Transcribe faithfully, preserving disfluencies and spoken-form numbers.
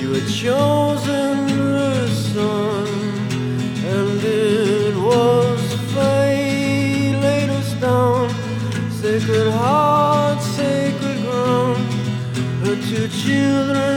You had chosen her son, and it was fate laid us down. Sacred heart, sacred ground. Her two children